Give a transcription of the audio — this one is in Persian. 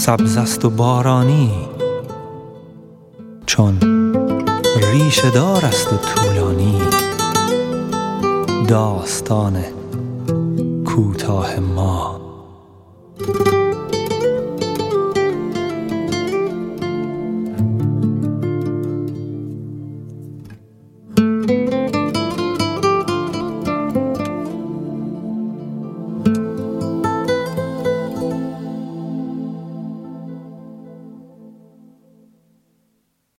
سبز است و بارانی، چون ریشه دار است و طولانی. داستان کوتاه ما.